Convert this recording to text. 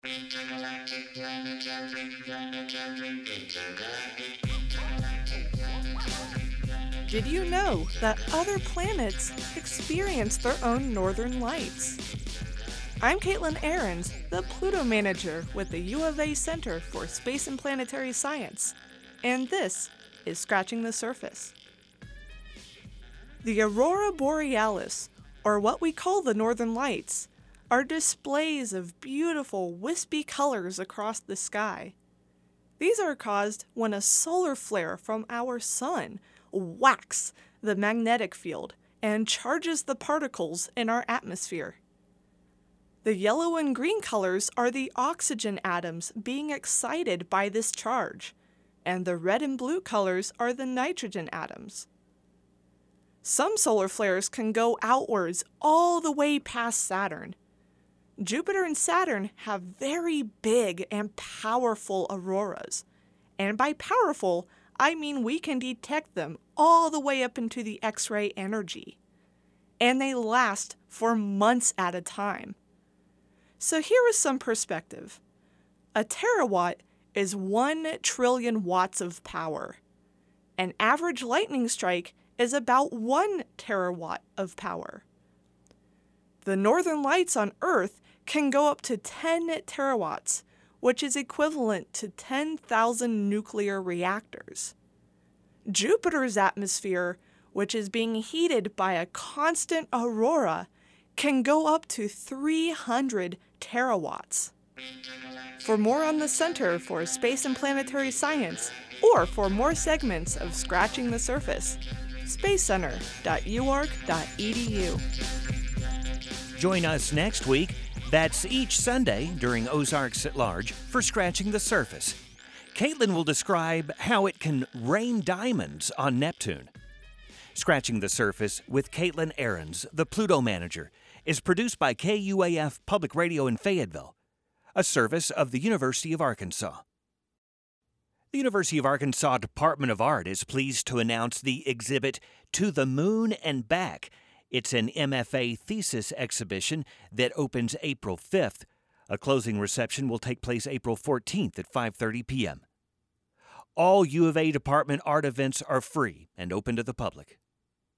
Did you know that other planets experience their own northern lights? I'm Caitlin Ahrens, the Pluto Manager with the U of A Center for Space and Planetary Science, and this is Scratching the Surface. The Aurora Borealis, or what we call the Northern Lights, are displays of beautiful wispy colors across the sky. These are caused when a solar flare from our sun whacks the magnetic field and charges the particles in our atmosphere. The yellow and green colors are the oxygen atoms being excited by this charge, and the red and blue colors are the nitrogen atoms. Some solar flares can go outwards all the way past Saturn. Jupiter and Saturn have very big and powerful auroras, and by powerful, I mean we can detect them all the way up into the X-ray energy, and they last for months at a time. So here is some perspective. A terawatt is 1 trillion watts of power. An average lightning strike is about 1 terawatt of power. The northern lights on Earth can go up to 10 terawatts, which is equivalent to 10,000 nuclear reactors. Jupiter's atmosphere, which is being heated by a constant aurora, can go up to 300 terawatts. For more on the Center for Space and Planetary Science, or for more segments of Scratching the Surface, spacecenter.uark.edu. Join us next week. That's each Sunday during Ozarks at Large for Scratching the Surface. Caitlin will describe how it can rain diamonds on Neptune. Scratching the Surface with Caitlin Ahrens, the Pluto Manager, is produced by KUAF Public Radio in Fayetteville, a service of the University of Arkansas. The University of Arkansas Department of Art is pleased to announce the exhibit To the Moon and Back. It's an MFA thesis exhibition that opens April 5th. A closing reception will take place April 14th at 5:30 p.m. All U of A department art events are free and open to the public.